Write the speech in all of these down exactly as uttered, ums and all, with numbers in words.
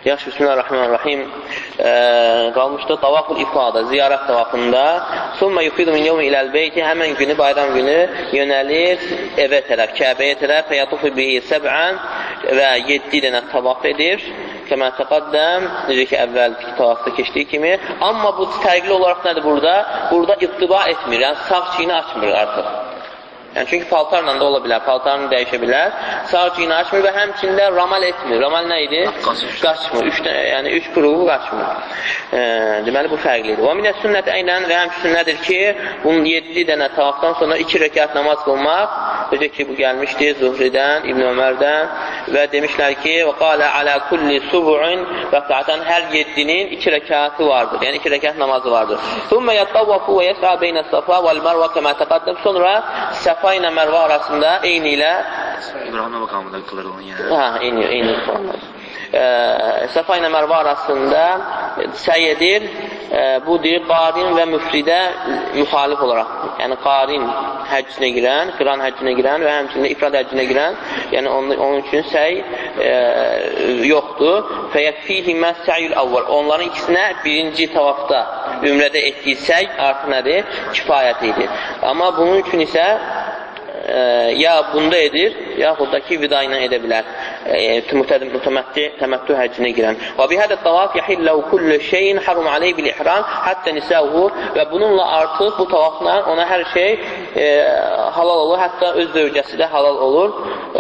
Yaxşı, bismillahirrahmanirrahim. E, qalmışdı tavaful ifada, ziyarət tavafında. Summa yufidu min yevmi iləl beyti, həmən günü, bayram günü yönəlir evə tərəf, Kəbəyə tərəf, fəyatufu bihi səb'ən və yeddi dənə tavaf edir. Kəmə təqaddəm, necə ki, əvvəl tavafda keçdiyi kimi. Amma bu fərqli olaraq nədir burada? Burada iqtiba etmir, yəni sağ çiyini açmır artıq. Yəni, çünki paltarla da ola bilər, paltarını dəyişə bilər. Sağ çiyini açmır və həmçində ramal etmir. Ramal nə idi? Qaçmır. Üç, yəni, üç qrubu qaçmır. E, deməli, bu fərqlidir. Və minə sünnət əynən və həm sünnədir ki, bunun yeddi dənə tavafdan sonra iki rəkat namaz qılmaq. Necə ki, bu gəlmişdir Zuhridən, İbn Ömərdən və demişlər ki, və qalə alə kulli subu'un rəqatan, hər yeddinin iki rəkatı vardır. Yəni, iki rəkat namazı vardır. Thumma yatavvafu və yəs'a beynə safa vəl-mərvə kəmə təqaddəm. Sonra Səfa ilə Mərvə arasında eyni ilə İbrahimə məqamında qılır onu yəni. Hə, eyni, eyni format. Səfa ilə Mərvə arasında səy edir. E, bu deyir, qarin və müfridə müxalif olaraq. Yəni, qarin həccinə girən, qiran həccinə girən və həmçində ifrad həccinə girən, yəni onun, onun üçün səy e, yoxdur. Fəyəkfihi məs-səyyül əvvəl. Onların ikisinə birinci tavafda ümrədə etdiyi səy artıq nədir? Kifayət edir. Amma bunun üçün isə e, ya bunda edir, yaxud da ki, vida ilə edə bilər. Mütəmətti, təməttü həccinə girən. Və bihədə tavaf yəhilləhu kullu şeyin harum aleyh bil-ihram həttə nisəhu və bununla artıq bu tavafla ona hər şey e, halal olur, hətta öz zövcəsi də halal olur. E,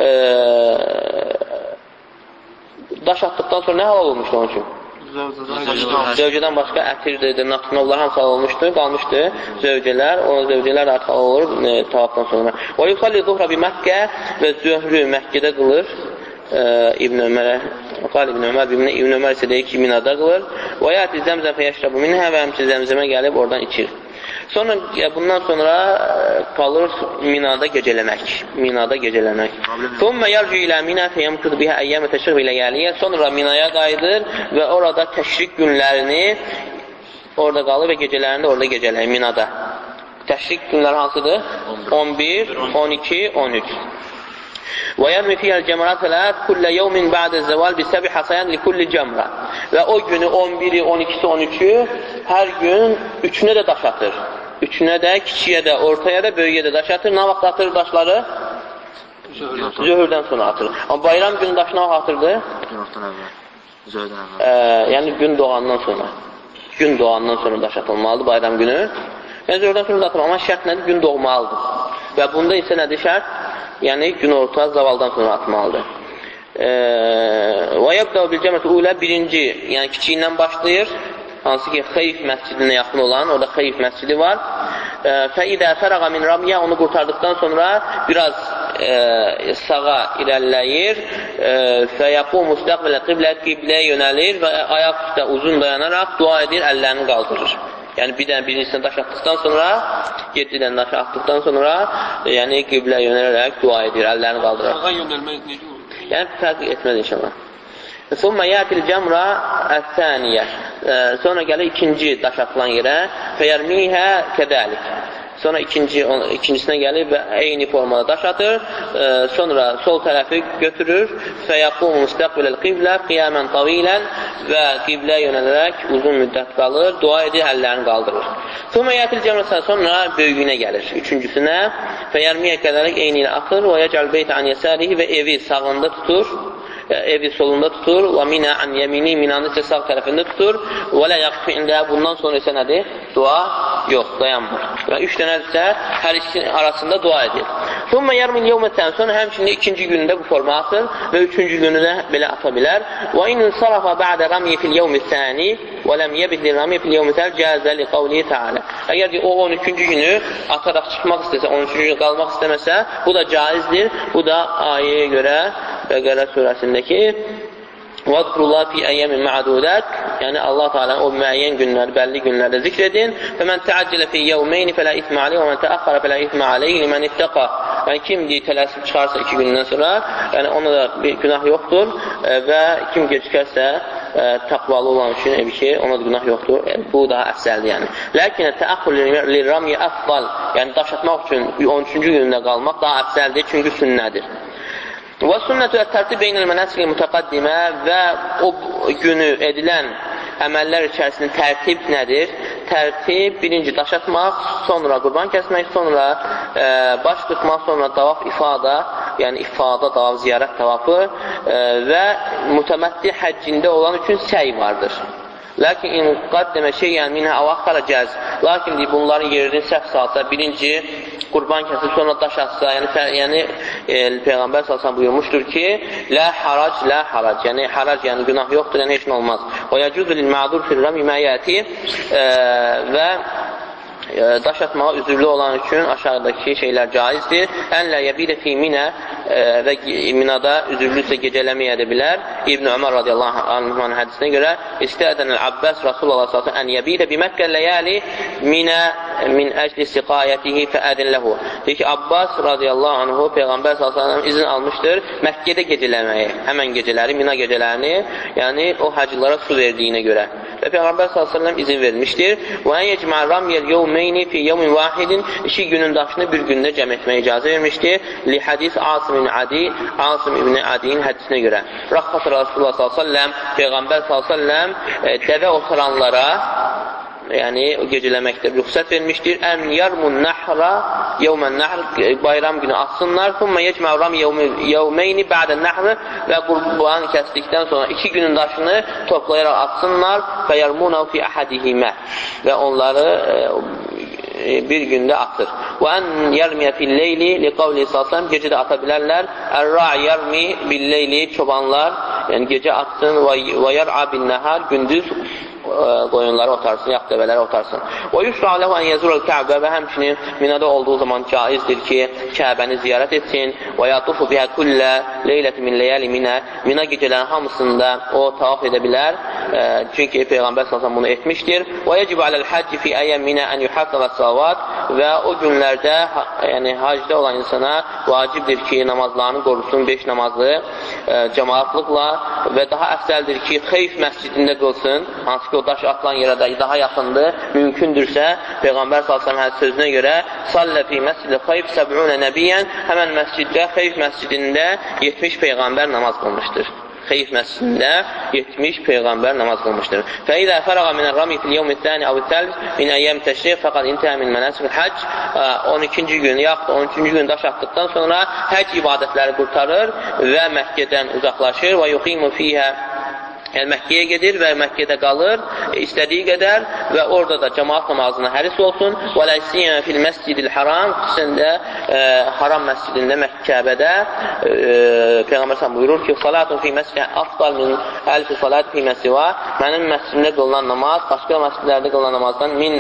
daş atdıqdan sonra nə halal olmuşdu onun üçün? Zövcədən başqa ətirdir, dırnaqsına onlar hamısı halal olmuşdur, qalmışdı zövcələr, o zövcələr də artıq halal olur e, tavafdan sonra. Və yusalli zuhra bi Məkkə və zöhrü Məkkədə qılır. İbn Ömərə, qal İbn Ömər, İbn Ömər isə deyir ki, minada qılır. Və yəti zəmzəm fəyəşrəbu minhə və həmçə zəmzəmə gəlib oradan içir. Sonra, bundan sonra qalır minada gecələmək. Minada gecələmək. Thumma yarcu ilə minə fəyəmküd bihə əyyəmə təşriq ilə yəliyə. Sonra minaya qayıdır və orada təşrik günlərini orada qalır və gecələrində orada gecələyir minada. Təşrik günləri hansıdır? on bir, on iki, on üç. Və yərmi fiyəl cəmrat fələt kullə yevmin bə'də zəval bi səbi hasayan li kulli cəmra. Və o günü on biri, on ikisi, on üçü hər gün üçünə də daş atır. Üçünə də, kiçiyə də, ortaya da, böyüyə də daş atır. Nə vaxt atır daşları? Zöhrdən sonra atır. Amma bayram günü daşı nə vaxt atırdı? Günortadan əvvəl. Zöhrdən əvvəl. E, yəni gün doğandan sonra. Gün doğandan sonra daş atılmalıdır bayram günü. Yəni zöhrdən sonra da atılır. Amma şərt nədir? Gün doğmalıdır. Və bunda isə nədir şərt? Yəni gün orta zavaldan sonra atmalıdır. Və yəbdəu bil cəməti ulə birinci, yəni kiçiyindən başlayır. Hansı ki, Xeyf məscidinə yaxın olan, orada Xeyf məscidi var. Fəidə fərəqa min ramiyə, onu qurtardıqdan sonra biraz e, sağa irəliləyir. Fəyəqu müstəqbilə qiblə, qibləyə yönəlir və ayaq üstə uzun dayanaraq dua edir, əllərini qaldırır. Yəni bir dənə birincisini daş atdıqdan sonra, yeddi dənə daş atdıqdan sonra, yəni qiblə yönələrək dua edir, əllərini qaldırır. Sağa yönəlmək necə olur? Yəni fərq etməz inşallah. Sonra yətil cəmra əs-səniyə. Sonra gəlir ikinci daş atılan yerə. Fəyərmihə kədəlik. Sonra ikinci, ikincisinə gəlib və eyni formada daş atır. Sonra sol tərəfi götürür. Fəyəqumu müstəqbiləl qiblə qiyamən tavilən və qiblə yönələrək uzun müddət qalır. Dua edir, əllərini qaldırır. Sonra yətil cəmrəsən sonra böyüyünə gəlir. Üçüncüsünə fəyərmihə kədəlik eyni ilə atır və yəcəl beytə an yəsərihi və evi sağında tutur. Evi solunda tutur və minə an yəmini, minanı isə sağ tərəfində tutur və lə yaqfi ində, bundan sonra isə nədir? Dua yox, dayanmır. Və üç dənədirsə, hər ikisinin arasında dua edir. Sonra yarmin yevmətən, sonra həmçində ikinci günündə bu forma atır və üçüncü günü də belə ata bilər. Və inin sarafa bə'də ramiyə fil yevmi səni və ləm yebidli ramiyə fil yevmi səl cəzə li qavliyi təalə. Əgər ki, o on üçüncü günü ataraq çıxmaq istəsə, on üçüncü günü qalmaq istəməsə, bu da caizdir. Bu da ayəyə görə Bəqərə surəsindəki وَذْكُرُوا فِي أَيَّامٍ مَعْدُودَاتٍ, yəni Allah Teala o müəyyən günlər, bəlli günlərdə zikr edin. فَمَنْ تَعَجَّلَ فِي يَوْمَيْنِ فَلَا إِثْمَ عَلَيْهِ وَمَنْ تَأَخَّرَ فَلَا إِثْمَ عَلَيْهِ لِمَنْ اتَّقَى. Yəni kim tələsib çıxarsa iki gündən sonra, yəni ona da bir günah yoxdur və kim gecikərsə təqvalı olan üçün evi ki, ona da günah yoxdur. Bu daha əfsəldir yəni. Lakin təəxxur lirrami əfdal, yəni daş atmaq üçün on üçüncü günündə qalmaq daha əfsəldir, çünki sünnədir. Və sünnətü ət-tərtib beynəl mənasik mütəqaddimə və o günü edilən əməllər içərisində tərtib nədir? Tərtib birinci daş atmaq, sonra qurban kəsmək, sonra e, baş tutmaq, sonra tavaf ifada, yəni ifada, tavaf, ziyarət tavafı e, və mütəmətti həccində olan üçün səy vardır. Lakin in qaddəmə şeyən minhə əvaxara cəz. Lakin bunların yerini səhv salsa, birinci qurban kəsib, sonra daş atsa, yəni, yəni e, Peyğəmbər salsan buyurmuşdur ki, lə harac, lə harac, yəni harac, yəni günah yoxdur, yəni heç nə olmaz. O yəcüzü lil mə'dur fil rəmi məyəti e, və e, daş atmağa üzürlü olan üçün aşağıdakı şeylər caizdir. Ənlə yəbidə fi minə e, və minada üzürlüsə gecələməyə edə bilər. İbn Ömər radiyallahu anh'ın hədisinə görə istədənəl Abbas Rasulullah sallallahu əleyhi və səlləm ən yəbidə bi Məkkə ləyali minə min əcli istiqayətihi fəədin ləhu. Deyir ki, Abbas radiyallahu anhu Peyğəmbər sallallahu əleyhi və səlləm izin almışdır Məkkədə gecələməyi, həmən gecələri, Mina gecələrini, yəni o hacılara su verdiyinə görə. Və Peyğəmbər sallallahu əleyhi və səlləm izin vermişdir. Və ən yecmə ramyəl yevmeyni fi yevmin vahidin, iki günün daşını bir gündə cəm etməyə icazə vermişdir. Li hədis Asim ibn Adi, Asim ibn Adi'nin hədisinə görə. Rəxxat Rasulullah sallallahu əleyhi və səlləm, Peyğəmbər sallallahu əleyhi və səlləm dəvə oturanlara, yəni gecələməkdə rüxsət vermişdir. Ən yarmun nəhra yevmən nəhr, bayram günü atsınlar. Thumma yecmə ram yevmeyni ba'dən nəhr, və qurban kəsdikdən sonra iki günün daşını toplayaraq atsınlar. Və yarmunav fi əhədihimə, və onları e, bir gündə atır. Və ən yarmiyə fil-leyli li qavli sallam, gecə də ata bilərlər. Ər-ra'i yarmi bil-leyli, çobanlar, yəni gecə atsın. Və yar'a bin-nəhar, gündüz qoyunları otarsın, yaxud dəvələri otarsın. Və yusra ləhu ən yəzurul Kəbə, və həmçinin Minada olduğu zaman caizdir ki, Kəbəni ziyarət etsin. Və yatufu bihə kullə leyləti min leyəli minə, Mina gecələrin hamısında o tavaf edə bilər. E, çünki Peyğəmbər sallallahu bunu etmişdir. Və yecib aləl həcci fi əyyəm minə ən yuhafzələ salavat, və o günlərdə, yəni hacda olan insana vacibdir ki, namazlarını qorusun, beş namazlı e, cəmaatlıqla, və daha əfsəldir ki, Xeyf məscidində qılsın, hansı ki o daş atılan yerə də daha yaxındır, mümkündürsə, Peyğəmbər sallallahu əleyhi və səlləm sözünə görə sallə fi məscid-i Xeyf səb'unə nəbiyyən, həmən məsciddə, Xeyf məscidində yetmiş Peyğəmbər namaz qılmışdır. Xeyf məscidində yetmiş Peyğəmbər namaz qılmışdır. Fəidə fərəqa minə rami fil yevmi thani əv-təlb min əyyəm təşrif fəqad intəhə min mənəsikül həcc, on ikinci gün, yaxud on üçüncü gün daş atdıqdan sonra həcc ibadətləri qurtarır və Məkkədən uzaqlaşır və yuqimu fiyhə, yəni Məkkəyə gedir və Məkkədə qalır, istədiyi qədər, və orada da cəmaat namazına həris olsun. Və ləsiyyən fil məscidil haram, xüsusəndə e, haram məscidində, Məkkəbədə e, Peyğəmbər sallallahu buyurur ki, salatun fi məscidə afdal min əlfi salat fi məsivə, mənim məscidimdə qılınan namaz, başqa məscidlərdə qılınan namazdan min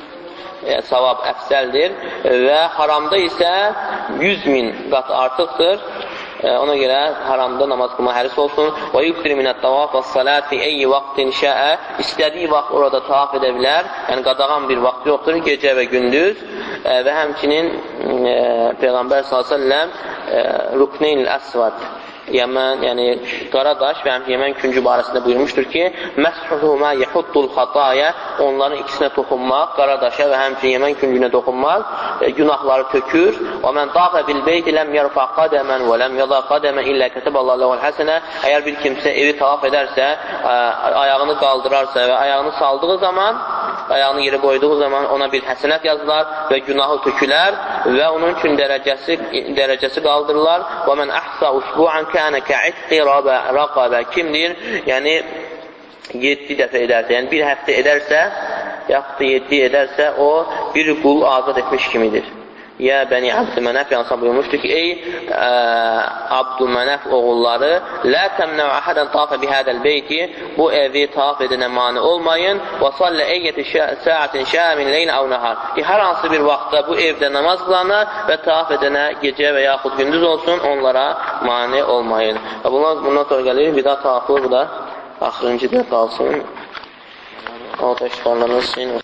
e, savab əfsəldir, və haramda isə yüz min qat artıqdır. Ona görə haramda namaz qılma həris olsun. Və yuqdir minət tavaf və salat fi eyyi vaxtin şəə, istədiyi vaxt orada tavaf edə bilər. Yəni qadağan bir vaxt yoxdur, gecə və gündüz. Və həmçinin e, Peyğəmbər sallallahu əleyhi və səlləm rukneyn əsvad, Yəmən, yəni Qaradaş və Yəmən küncü barəsində buyurmuşdur ki, məshuhuma yehuddul xataya, onların ikisinə toxunmaq, Qaradaşa və həmçinin Yəmən küncünə toxunmaq e, günahları tökür. Və mən dağə bil beyti ləm yarfa qadəmən və ləm yada qadəmən illə kətəballahu ləhul həsənə, əgər bir kimsə evi tavaf edərsə, ə, ayağını qaldırarsa və ayağını saldığı zaman, ayağını yerə qoyduğu zaman ona bir həsənət yazılar və günahı tökülər və onun üçün dərəcəsi, dərəcəsi qaldırırlar. Və mən əhsa usbu'an kənə kə'itqi raqabə, kimdir? Yəni, yeddi dəfə edərsə, yəni bir həftə edərsə, yaxud da yeddi edərsə, o bir qul azad etmiş kimidir. Ya bəni Abdülmənəf yansam buyurmuşdur ki, ey ə, Abdülmənəf oğulları, lə təmnəv əhədən tafə bihədəl beyti, bu evi taf edənə mani olmayın, və sallə eyyəti səətin şəmin leyn əv nəhar, ki, hər hansı bir vaxtda bu evdə namaz qılana və taf edənə gecə və yaxud gündüz olsun, onlara mani olmayın. Və bundan, bundan sonra gəlir, bir daha tafı, bu da axırıncı da qalsın. O da işbarlanırsın.